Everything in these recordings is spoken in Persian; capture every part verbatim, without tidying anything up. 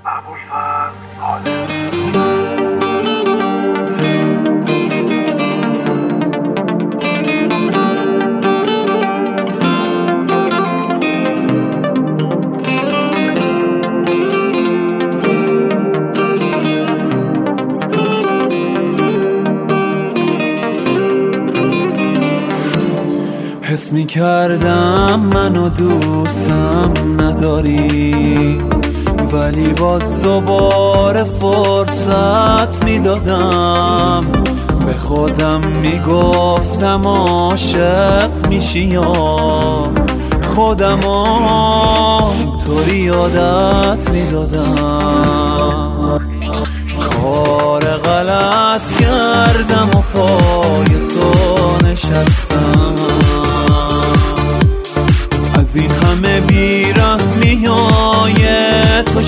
ابوالفضل حاتمی. حس می کردم منو دوستم نداری، ولی باز دوباره فرصت می دادم. به خودم می گفتم عاشق میشی یا خودم اینطوری عادت می دادم. کار غلط کردم و پای تو نشستم، از این همه بیرحمی های تو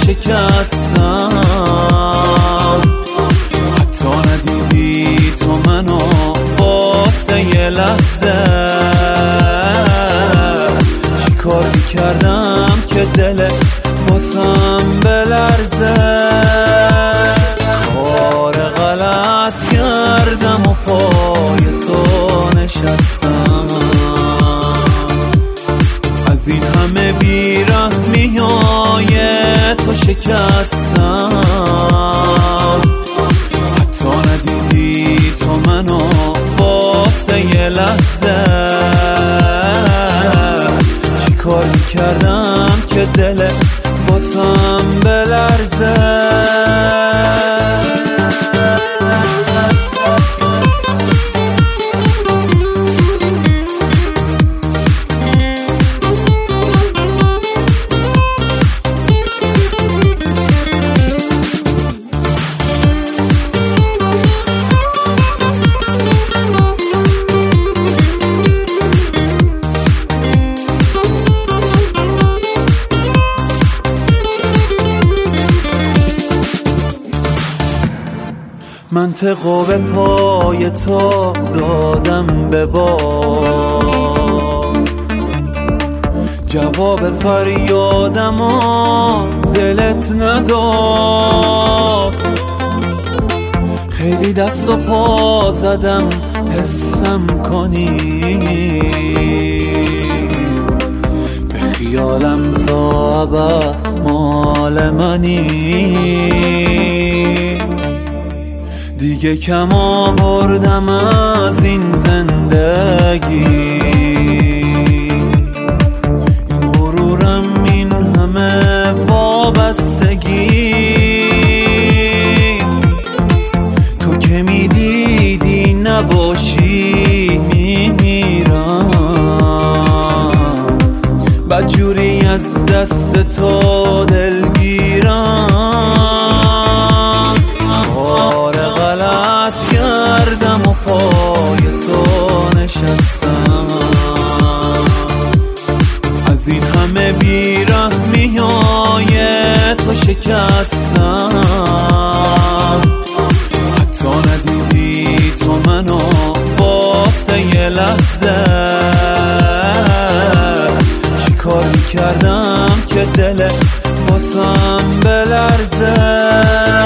شکستم. حتی ندیدی تو منو واسه یه لحظه، چی کار کردم که دلت واسم بلرزه. کار غلط کردم و پای تو نشستم، از این همه بیرحمی های تو شکستم. حتی ندیدی تو منو واسه یه لحظه، چی کار کردم که دلت واسم بلرزه. منطقو به پای تو دادم به باد، جواب فریادم و دلت نداد. خیلی دست و پا زدم حسم کنی، به خیالم تا ابد مال منی. دیگه کم آوردم از این زندگی، این غرورم این همه وابستگی. تو که میدیدی نباشی میمیرم، بدجوری از دست تو دلگیرم. کار غلط کردم و پای تو نشستم، از این همه بیرحمی های تو شکستم. حتی ندیدی تو منو واسه یه لحظه، چی کار کردم که دلت واسم بلرزه.